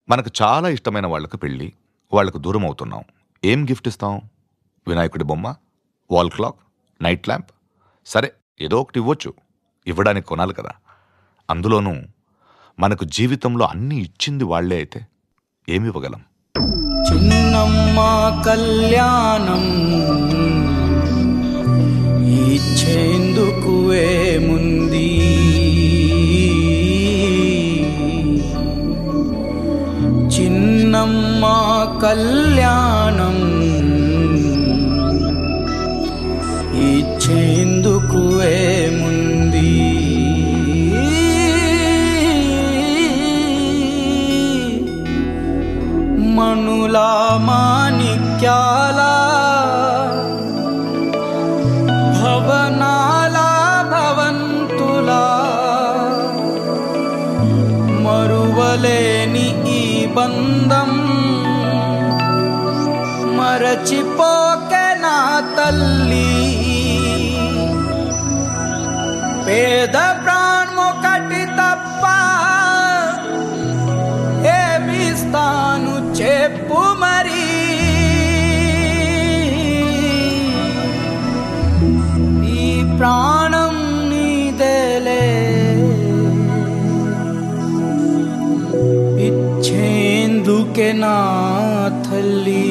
మనకు చాలా ఇష్టమైన వాళ్ళకు పెళ్ళి, వాళ్ళకు దూరం అవుతున్నాం. ఏం గిఫ్ట్ ఇస్తాం? వినాయకుడి బొమ్మ, వాల్ క్లాక్, నైట్ ల్యాంప్. సరే, ఏదో ఒకటి ఇవ్వచ్చు. ఇవ్వడానికి కొనాలి కదా. అందులోనూ మనకు జీవితంలో అన్నీ ఇచ్చింది వాళ్లే అయితే ఏమివ్వగలం? చిన్నమ్మ కళ్యాణం ఇచ్చేందుకు ఏముంది, చిన్నమ్మ కళ్యాణం ఇచ్చేందుకు ఏముంది, మనులా మాణిక్యాల భవనాల భవంతులా మరువలేని ఈ బంధం మరచిపోకే నా తల్లి. పేద ప్రాణమొకటి తప్ప ఏమిస్తాను చెప్పు మరి, ఈ ప్రాణం నీదేలే ఇచ్చేందుకే నా తల్లి.